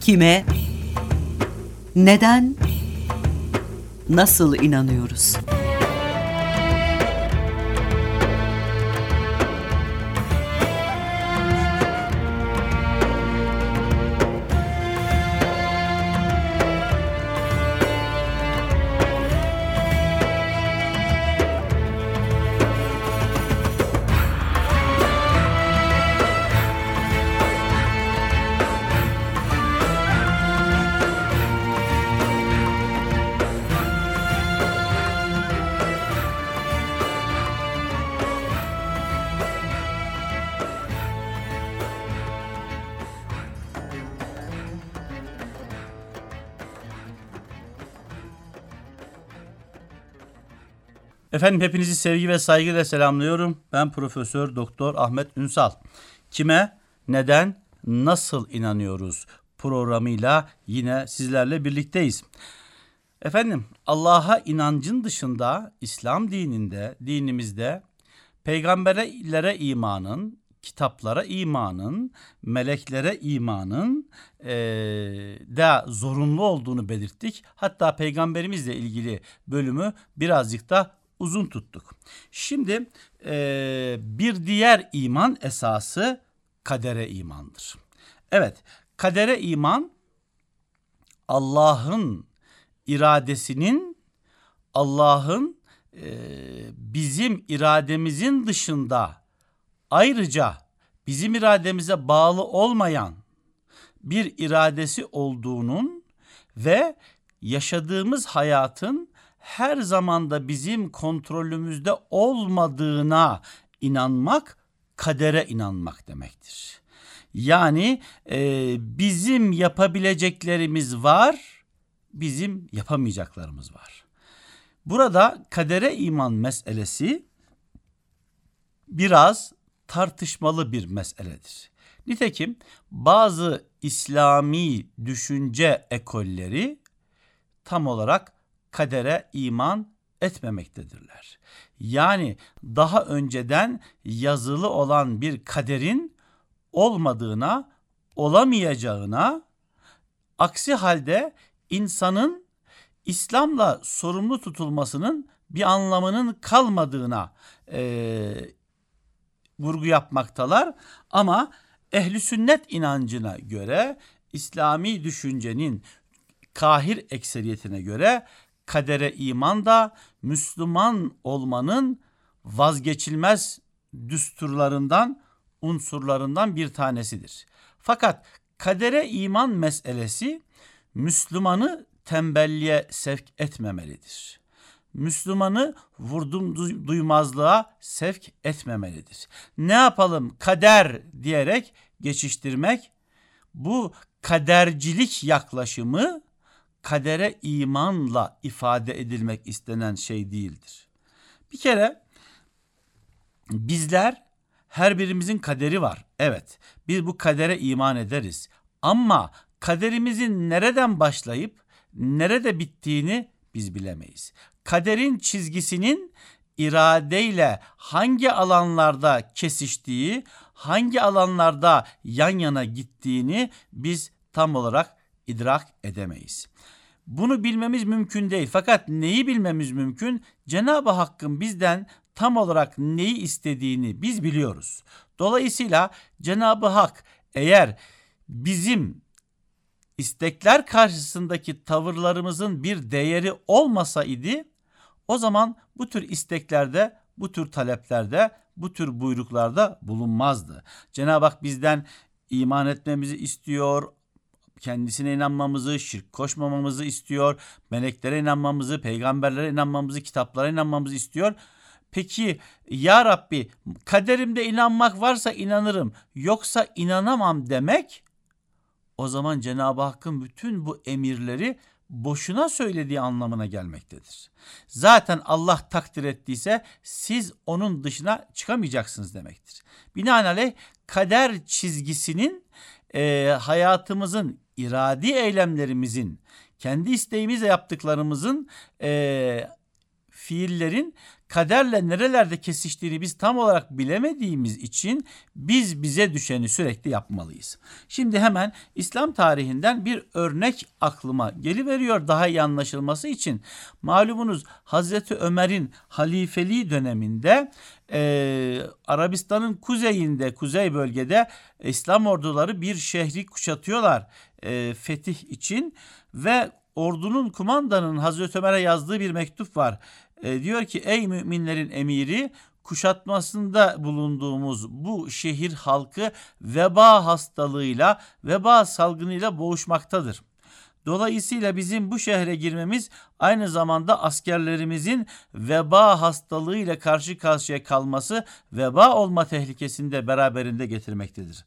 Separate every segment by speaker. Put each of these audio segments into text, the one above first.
Speaker 1: Kime, neden, nasıl inanıyoruz?
Speaker 2: Efendim hepinizi sevgi ve saygıyla selamlıyorum. Ben Profesör Doktor Ahmet Ünsal. Kime, neden, nasıl inanıyoruz programıyla yine sizlerle birlikteyiz. Efendim Allah'a inancın dışında İslam dinimizde peygamberlere imanın, kitaplara imanın, meleklere imanın da zorunlu olduğunu belirttik. Hatta peygamberimizle ilgili bölümü birazcık da uzun tuttuk. Şimdi bir diğer iman esası kadere imandır. Evet, kadere iman Allah'ın iradesinin, Allah'ın bizim irademizin dışında ayrıca bizim irademize bağlı olmayan bir iradesi olduğunun ve yaşadığımız hayatın her zamanda bizim kontrolümüzde olmadığına inanmak, kadere inanmak demektir. Yani bizim yapabileceklerimiz var, bizim yapamayacaklarımız var. Burada kadere iman meselesi biraz tartışmalı bir meseledir. Nitekim bazı İslami düşünce ekolleri tam olarak kadere iman etmemektedirler. Yani daha önceden yazılı olan bir kaderin olmadığına, olamayacağına, aksi halde insanın İslam'la sorumlu tutulmasının bir anlamının kalmadığına vurgu yapmaktalar. Ama ehl-i sünnet inancına göre, İslami düşüncenin kahir ekseriyetine göre kadere iman da Müslüman olmanın vazgeçilmez düsturlarından, unsurlarından bir tanesidir. Fakat kadere iman meselesi Müslümanı tembelliğe sevk etmemelidir. Müslümanı vurdum duymazlığa sevk etmemelidir. Ne yapalım kader diyerek geçiştirmek, bu kadercilik yaklaşımı kadere imanla ifade edilmek istenen şey değildir. Bir kere bizler her birimizin kaderi var. Evet, biz bu kadere iman ederiz. Ama kaderimizin nereden başlayıp nerede bittiğini biz bilemeyiz. Kaderin çizgisinin iradeyle hangi alanlarda kesiştiği, hangi alanlarda yan yana gittiğini biz tam olarak idrak edemeyiz. Bunu bilmemiz mümkün değil. Fakat neyi bilmemiz mümkün? Cenab-ı Hakk'ın bizden tam olarak neyi istediğini biz biliyoruz. Dolayısıyla Cenab-ı Hak eğer bizim istekler karşısındaki tavırlarımızın bir değeri olmasaydı, o zaman bu tür isteklerde, bu tür taleplerde, bu tür buyruklarda bulunmazdı. Cenab-ı Hak bizden iman etmemizi istiyor, kendisine inanmamızı, şirk koşmamamızı istiyor, meleklere inanmamızı, peygamberlere inanmamızı, kitaplara inanmamızı istiyor. Peki ya Rabbi, kaderimde inanmak varsa inanırım, yoksa inanamam demek, o zaman Cenab-ı Hakk'ın bütün bu emirleri boşuna söylediği anlamına gelmektedir. Zaten Allah takdir ettiyse siz onun dışına çıkamayacaksınız demektir. Binaenaleyh kader çizgisinin hayatımızın, iradi eylemlerimizin, kendi isteğimizle yaptıklarımızın fiillerin kaderle nerelerde kesiştiğini biz tam olarak bilemediğimiz için biz bize düşeni sürekli yapmalıyız. Şimdi hemen İslam tarihinden bir örnek aklıma geliveriyor daha iyi anlaşılması için. Malumunuz Hazreti Ömer'in halifeliği döneminde Arabistan'ın kuzeyinde, kuzey bölgede İslam orduları bir şehri kuşatıyorlar fetih için ve ordunun kumandanının Hazreti Ömer'e yazdığı bir mektup var. Diyor ki ey müminlerin emiri, kuşatmasında bulunduğumuz bu şehir halkı veba hastalığıyla, veba salgınıyla boğuşmaktadır. Dolayısıyla bizim bu şehre girmemiz aynı zamanda askerlerimizin veba hastalığıyla karşı karşıya kalması, veba olma tehlikesini de beraberinde getirmektedir.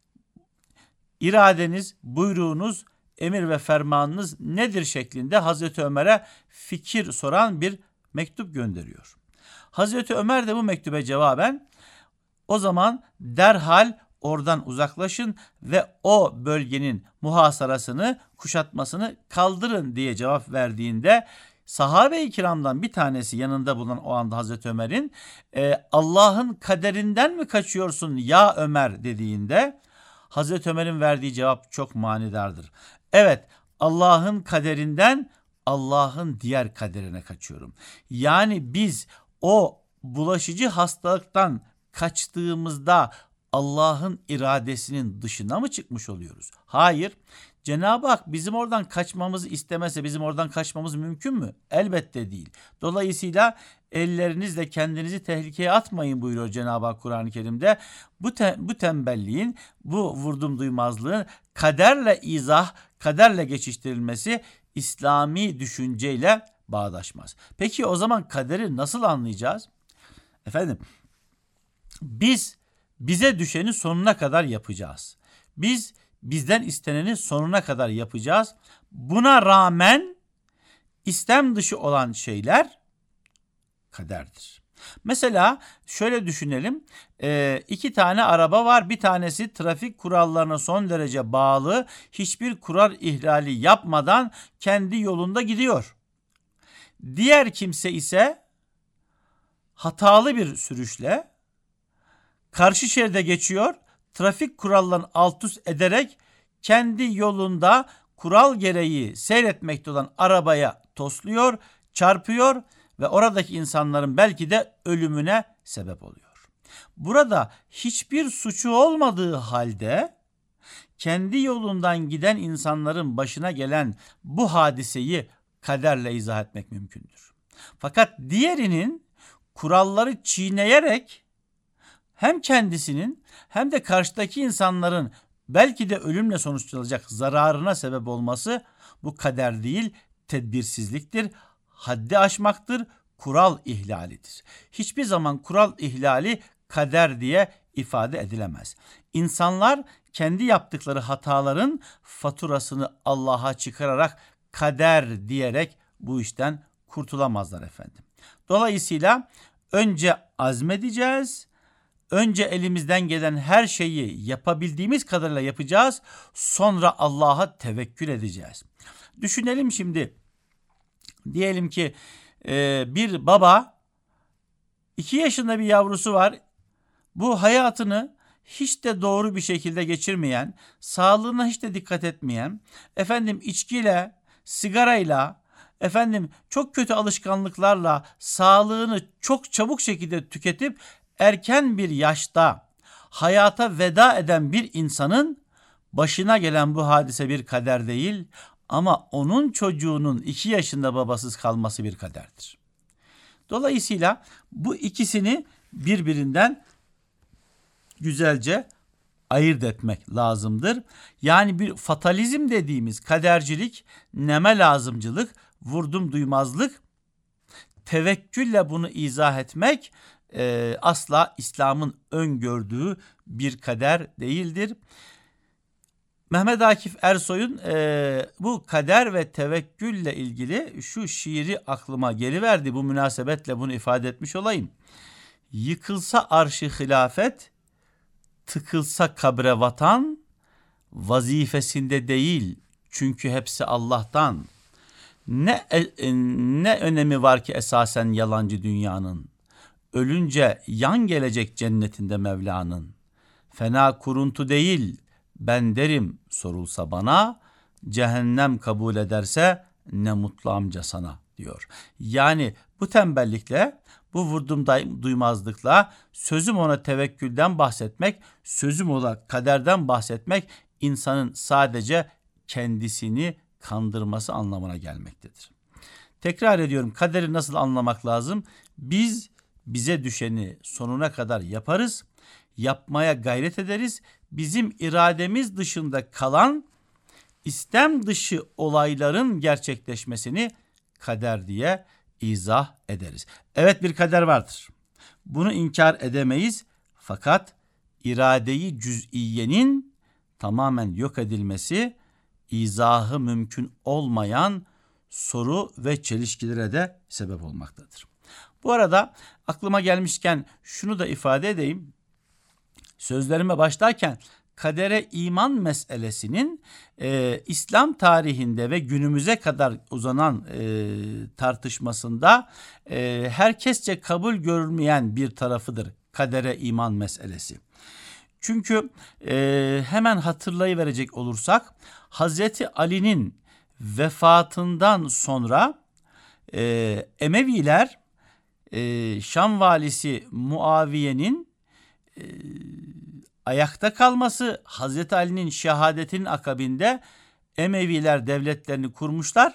Speaker 2: İradeniz, buyruğunuz, emir ve fermanınız nedir şeklinde Hazreti Ömer'e fikir soran bir mektup gönderiyor. Hazreti Ömer de bu mektuba cevaben o zaman derhal oradan uzaklaşın ve o bölgenin muhasarasını, kuşatmasını kaldırın diye cevap verdiğinde sahabe-i kiramdan bir tanesi yanında bulunan o anda Hazreti Ömer'in Allah'ın kaderinden mi kaçıyorsun ya Ömer dediğinde Hazreti Ömer'in verdiği cevap çok manidardır. Evet, Allah'ın kaderinden Allah'ın diğer kaderine kaçıyorum. Yani biz o bulaşıcı hastalıktan kaçtığımızda Allah'ın iradesinin dışına mı çıkmış oluyoruz? Hayır. Cenab-ı Hak bizim oradan kaçmamızı istemese bizim oradan kaçmamız mümkün mü? Elbette değil. Dolayısıyla ellerinizle kendinizi tehlikeye atmayın buyuruyor Cenab-ı Hak Kur'an-ı Kerim'de. Bu tembelliğin, bu vurdum duymazlığın kaderle izah, kaderle geçiştirilmesi İslami düşünceyle bağdaşmaz. Peki o zaman kaderi nasıl anlayacağız? Efendim, bize düşeni sonuna kadar yapacağız. Bizden isteneni sonuna kadar yapacağız. Buna rağmen istem dışı olan şeyler kaderdir. Mesela şöyle düşünelim. 2 tane araba var. Bir tanesi trafik kurallarına son derece bağlı. Hiçbir kural ihlali yapmadan kendi yolunda gidiyor. Diğer kimse ise hatalı bir sürüşle karşı şeride geçiyor. Trafik kurallarını alt üst ederek kendi yolunda kural gereği seyretmekte olan arabaya tosluyor, çarpıyor ve oradaki insanların belki de ölümüne sebep oluyor. Burada hiçbir suçu olmadığı halde kendi yolundan giden insanların başına gelen bu hadiseyi kaderle izah etmek mümkündür. Fakat diğerinin kuralları çiğneyerek hem kendisinin hem de karşıdaki insanların belki de ölümle sonuçlanacak zararına sebep olması bu kader değil, tedbirsizliktir, haddi aşmaktır, kural ihlalidir. Hiçbir zaman kural ihlali kader diye ifade edilemez. İnsanlar kendi yaptıkları hataların faturasını Allah'a çıkararak kader diyerek bu işten kurtulamazlar efendim. Dolayısıyla önce azmedeceğiz. Önce elimizden gelen her şeyi yapabildiğimiz kadarıyla yapacağız. Sonra Allah'a tevekkül edeceğiz. Düşünelim şimdi. Diyelim ki bir baba 2 yaşında bir yavrusu var. Bu hayatını hiç de doğru bir şekilde geçirmeyen, sağlığına hiç de dikkat etmeyen, içkiyle, sigarayla, çok kötü alışkanlıklarla sağlığını çok çabuk şekilde tüketip erken bir yaşta hayata veda eden bir insanın başına gelen bu hadise bir kader değil ama onun çocuğunun 2 yaşında babasız kalması bir kaderdir. Dolayısıyla bu ikisini birbirinden güzelce ayırt etmek lazımdır. Yani bir fatalizm dediğimiz kadercilik, neme lazımcılık, vurdum duymazlık, tevekkülle bunu izah etmek asla İslam'ın öngördüğü bir kader değildir. Mehmet Akif Ersoy'un bu kader ve tevekkülle ilgili şu şiiri aklıma geliverdi. Bu münasebetle bunu ifade etmiş olayım. Yıkılsa arş-ı hilafet, tıkılsa kabre vatan, vazifesinde değil çünkü hepsi Allah'tan. Ne önemi var ki esasen yalancı dünyanın? Ölünce yan gelecek cennetinde Mevla'nın. Fena kuruntu değil, ben derim sorulsa bana, cehennem kabul ederse ne mutlu amca sana diyor. Yani bu tembellikle, bu vurdum duymazlıkla, sözüm ona tevekkülden bahsetmek, sözüm ona kaderden bahsetmek, insanın sadece kendisini kandırması anlamına gelmektedir. Tekrar ediyorum, kaderi nasıl anlamak lazım? Biz bize düşeni sonuna kadar yaparız, yapmaya gayret ederiz. Bizim irademiz dışında kalan istem dışı olayların gerçekleşmesini kader diye izah ederiz. Evet, bir kader vardır. Bunu inkar edemeyiz. Fakat iradeyi cüz'iyenin tamamen yok edilmesi izahı mümkün olmayan soru ve çelişkilere de sebep olmaktadır. Bu arada aklıma gelmişken şunu da ifade edeyim. Sözlerime başlarken kadere iman meselesinin İslam tarihinde ve günümüze kadar uzanan tartışmasında herkesçe kabul görülmeyen bir tarafıdır kadere iman meselesi. Çünkü hemen hatırlayıverecek olursak Hazreti Ali'nin vefatından sonra Emeviler Şam valisi Muaviye'nin ayakta kalması, Hazreti Ali'nin şehadetinin akabinde Emeviler devletlerini kurmuşlar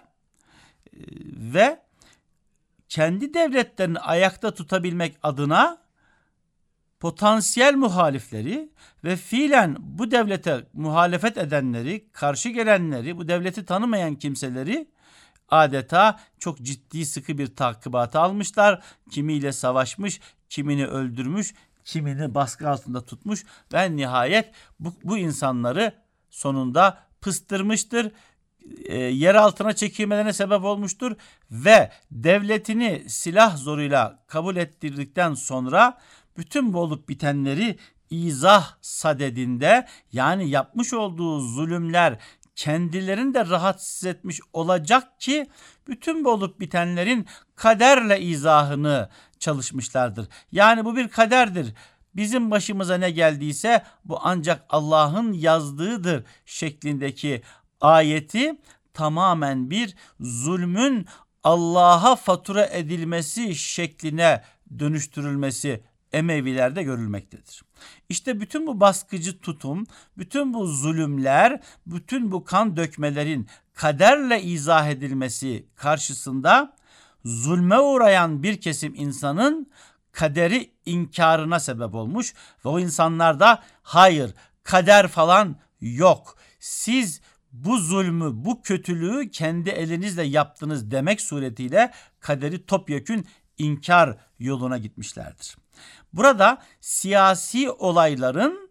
Speaker 2: ve kendi devletlerini ayakta tutabilmek adına potansiyel muhalifleri ve fiilen bu devlete muhalefet edenleri, karşı gelenleri, bu devleti tanımayan kimseleri adeta çok ciddi sıkı bir takibata almışlar. Kimiyle savaşmış, kimini öldürmüş, kimini baskı altında tutmuş ve nihayet bu insanları sonunda pıstırmıştır. Yer altına çekilmelerine sebep olmuştur ve devletini silah zoruyla kabul ettirdikten sonra bütün bu olup bitenleri izah sadedinde, yani yapmış olduğu zulümler kendilerini de rahatsız etmiş olacak ki bütün bu olup bitenlerin kaderle izahını çalışmışlardır. Yani bu bir kaderdir. Bizim başımıza ne geldiyse bu ancak Allah'ın yazdığıdır şeklindeki ayeti tamamen bir zulmün Allah'a fatura edilmesi şekline dönüştürülmesi Emevilerde görülmektedir. İşte bütün bu baskıcı tutum, bütün bu zulümler, bütün bu kan dökmelerin kaderle izah edilmesi karşısında zulme uğrayan bir kesim insanın kaderi inkarına sebep olmuş ve o insanlar da hayır, kader falan yok, siz bu zulmü, bu kötülüğü kendi elinizle yaptınız demek suretiyle kaderi topyekün inkar yoluna gitmişlerdir. Burada siyasi olayların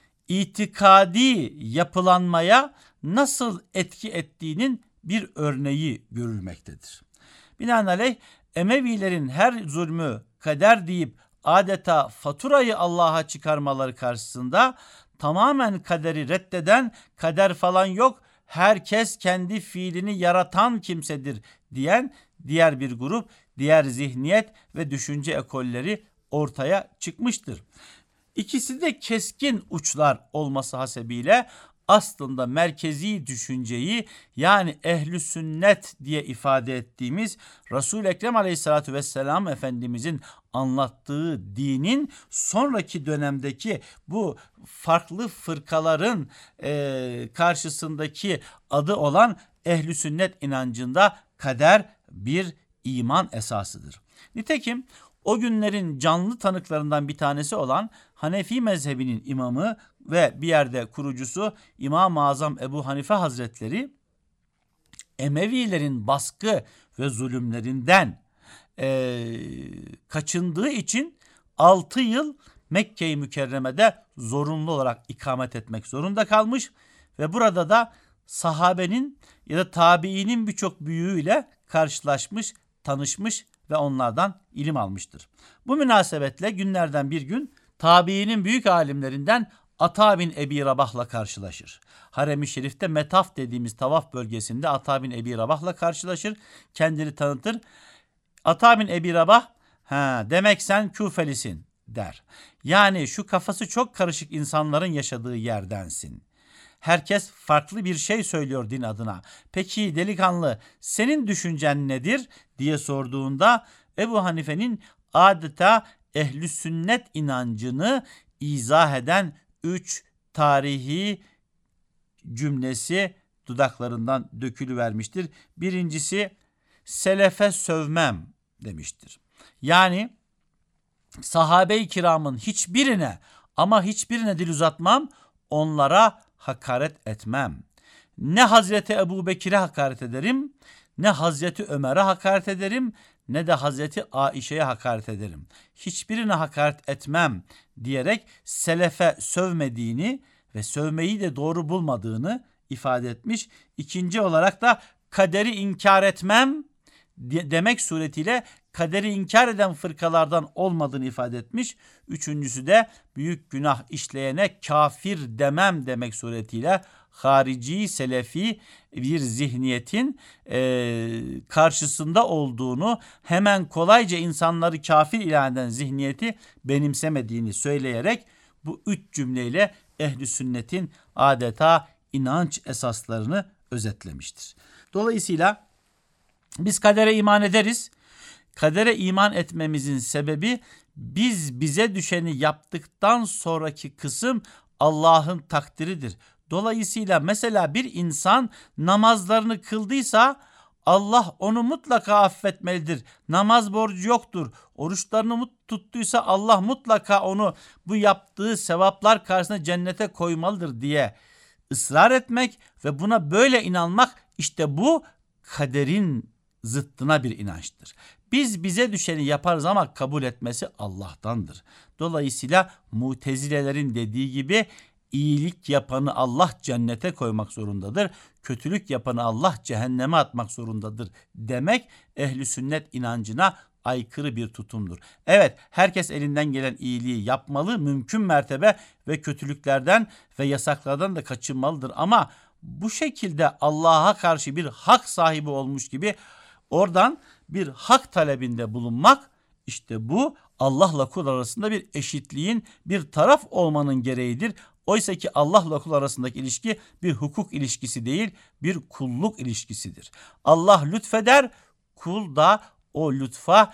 Speaker 2: itikadi yapılanmaya nasıl etki ettiğinin bir örneği görülmektedir. Binaenaleyh Emevilerin her zulmü kader deyip adeta faturayı Allah'a çıkarmaları karşısında tamamen kaderi reddeden, kader falan yok, herkes kendi fiilini yaratan kimsedir diyen diğer bir grup, diğer zihniyet ve düşünce ekolleri ortaya çıkmıştır. İkisi de keskin uçlar olması hasebiyle aslında merkezi düşünceyi, yani ehl-i sünnet diye ifade ettiğimiz Resul-i Ekrem Aleyhisselatü Vesselam Efendimizin anlattığı dinin sonraki dönemdeki bu farklı fırkaların karşısındaki adı olan ehl-i sünnet inancında kader bir iman esasıdır. Nitekim o günlerin canlı tanıklarından bir tanesi olan Hanefi mezhebinin imamı ve bir yerde kurucusu İmam-ı Azam Ebu Hanife Hazretleri Emevilerin baskı ve zulümlerinden kaçındığı için 6 yıl Mekke-i Mükerreme'de zorunlu olarak ikamet etmek zorunda kalmış ve burada da sahabenin ya da tabiinin birçok büyüğüyle karşılaşmış, tanışmış ve onlardan ilim almıştır. Bu münasebetle günlerden bir gün tabiinin büyük alimlerinden Ata bin Ebi Rabah'la karşılaşır. Harem-i Şerif'te metaf dediğimiz tavaf bölgesinde Ata bin Ebi Rabah'la karşılaşır. Kendini tanıtır. Ata bin Ebi Rabah, demek sen Küfelisin der. Yani şu kafası çok karışık insanların yaşadığı yerdensin. Herkes farklı bir şey söylüyor din adına. Peki delikanlı, senin düşüncen nedir diye sorduğunda Ebu Hanife'nin adeta ehl-i sünnet inancını izah eden 3 tarihi cümlesi dudaklarından dökülüvermiştir. Birincisi, selefe sövmem demiştir. Yani sahabe-i kiramın hiçbirine dil uzatmam, onlara hakaret etmem. Ne Hazreti Ebubekir'e hakaret ederim, ne Hazreti Ömer'e hakaret ederim, ne de Hazreti Aişe'ye hakaret ederim. Hiçbirine hakaret etmem diyerek selefe sövmediğini ve sövmeyi de doğru bulmadığını ifade etmiş. İkinci olarak da kaderi inkar etmem demek suretiyle kaderi inkar eden fırkalardan olmadığını ifade etmiş. Üçüncüsü de büyük günah işleyene kafir demem demek suretiyle harici, selefi bir zihniyetin karşısında olduğunu, hemen kolayca insanları kafir ilan eden zihniyeti benimsemediğini söyleyerek bu 3 cümleyle ehl-i sünnetin adeta inanç esaslarını özetlemiştir. Dolayısıyla biz kadere iman ederiz. Kadere iman etmemizin sebebi bize düşeni yaptıktan sonraki kısım Allah'ın takdiridir. Dolayısıyla mesela bir insan namazlarını kıldıysa Allah onu mutlaka affetmelidir. Namaz borcu yoktur. Oruçlarını tuttuysa Allah mutlaka onu bu yaptığı sevaplar karşısında cennete koymalıdır diye ısrar etmek ve buna böyle inanmak, işte bu kaderin zıttına bir inançtır. Biz bize düşeni yaparız ama kabul etmesi Allah'tandır. Dolayısıyla Mutezilelerin dediği gibi iyilik yapanı Allah cennete koymak zorundadır, kötülük yapanı Allah cehenneme atmak zorundadır demek ehl-i sünnet inancına aykırı bir tutumdur. Evet, herkes elinden gelen iyiliği yapmalı, mümkün mertebe ve kötülüklerden ve yasaklardan da kaçınmalıdır. Ama bu şekilde Allah'a karşı bir hak sahibi olmuş gibi oradan bir hak talebinde bulunmak, işte bu Allah'la kul arasında bir eşitliğin, bir taraf olmanın gereğidir. Oysa ki Allah'la kul arasındaki ilişki bir hukuk ilişkisi değil, bir kulluk ilişkisidir. Allah lütfeder, kul da o lütfa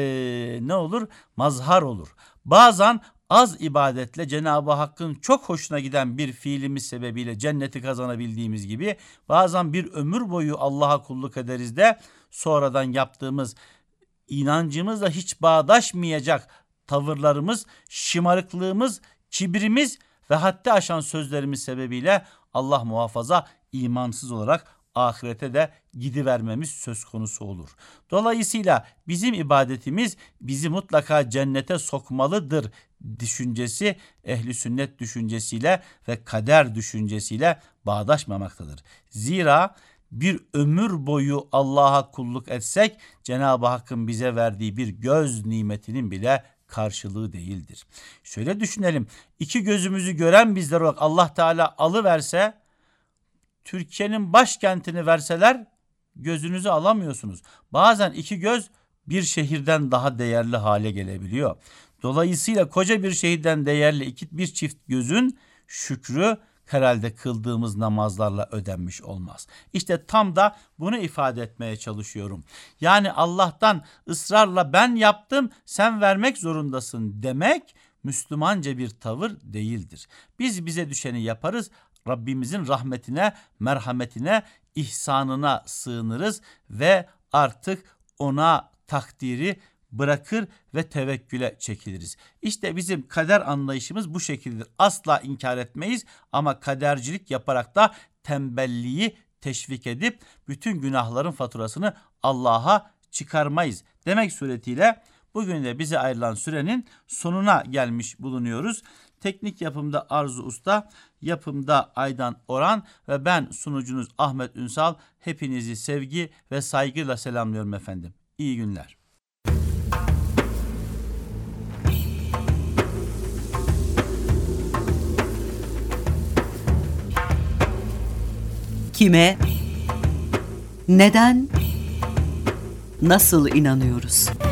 Speaker 2: mazhar olur. Bazen az ibadetle Cenab-ı Hakk'ın çok hoşuna giden bir fiilimiz sebebiyle cenneti kazanabildiğimiz gibi, bazen bir ömür boyu Allah'a kulluk ederiz de sonradan yaptığımız inancımızla hiç bağdaşmayacak tavırlarımız, şımarıklığımız, kibrimiz ve haddi aşan sözlerimiz sebebiyle Allah muhafaza imansız olarak ahirete de gidivermemiz söz konusu olur. Dolayısıyla bizim ibadetimiz bizi mutlaka cennete sokmalıdır düşüncesi ehli sünnet düşüncesiyle ve kader düşüncesiyle bağdaşmamaktadır. Zira bir ömür boyu Allah'a kulluk etsek Cenab-ı Hakk'ın bize verdiği bir göz nimetinin bile karşılığı değildir. Şöyle düşünelim, 2 gözümüzü gören bizler olarak Allah Teala alıverse, Türkiye'nin başkentini verseler gözünüzü alamıyorsunuz. Bazen 2 göz bir şehirden daha değerli hale gelebiliyor. Dolayısıyla koca bir şehirden değerli bir çift gözün şükrü herhalde kıldığımız namazlarla ödenmiş olmaz. İşte tam da bunu ifade etmeye çalışıyorum. Yani Allah'tan ısrarla ben yaptım, sen vermek zorundasın demek Müslümanca bir tavır değildir. Biz bize düşeni yaparız, Rabbimizin rahmetine, merhametine, ihsanına sığınırız ve artık ona takdiri bırakır ve tevekküle çekiliriz. İşte bizim kader anlayışımız bu şekildedir. Asla inkar etmeyiz ama kadercilik yaparak da tembelliği teşvik edip bütün günahların faturasını Allah'a çıkarmayız demek suretiyle bugün de bize ayrılan sürenin sonuna gelmiş bulunuyoruz. Teknik yapımda Arzu Usta, yapımda Aydan Oran ve ben sunucunuz Ahmet Ünsal. Hepinizi sevgi ve saygıyla selamlıyorum efendim. İyi günler.
Speaker 1: kime, neden, nasıl inanıyoruz?